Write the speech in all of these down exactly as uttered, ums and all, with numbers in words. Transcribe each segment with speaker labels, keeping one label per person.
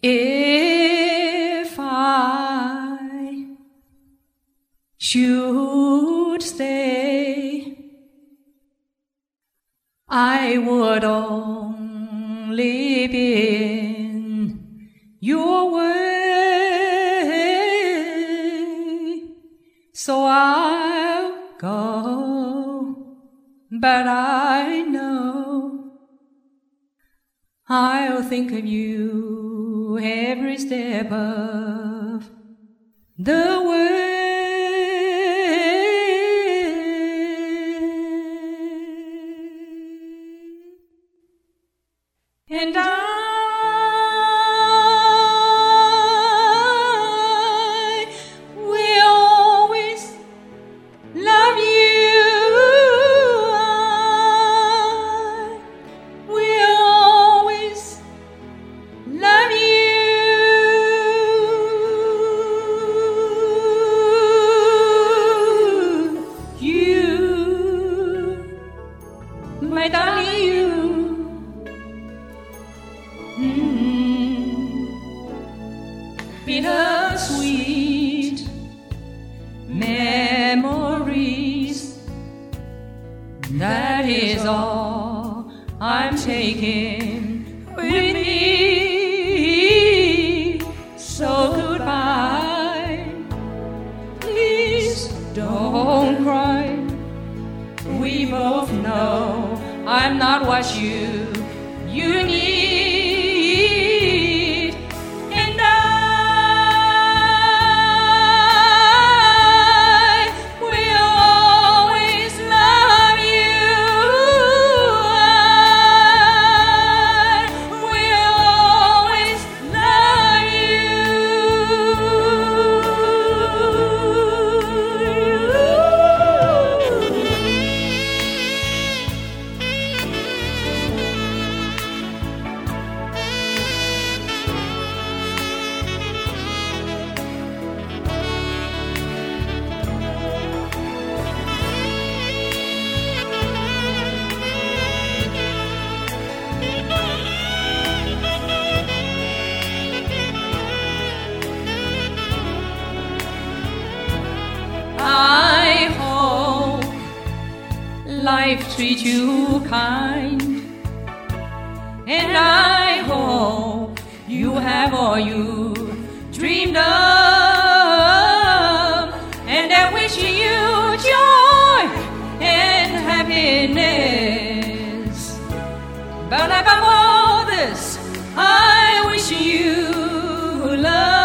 Speaker 1: If I should stay, I would only be in your way. So I'll go, but I know I'll think of you every step of the way. And I will always love you. I will always love you. You, my darling, you. Mm. Bittersweet memories, that is all I'm taking with me. So goodbye, please don't cry. We both know I'm not what you, you need. I hope life treats you kind, and I hope you have all you dreamed of, and I wish you joy and happiness. But above all this, I wish you love.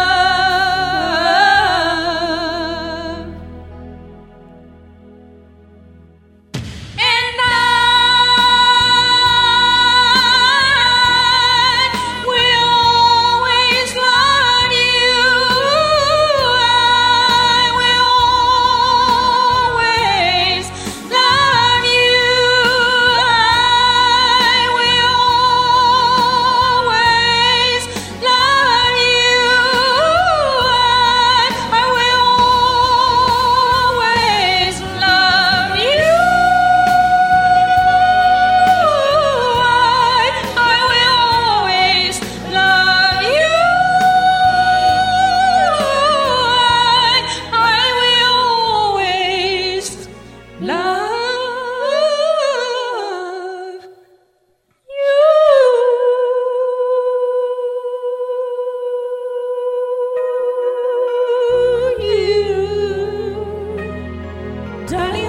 Speaker 1: Darling,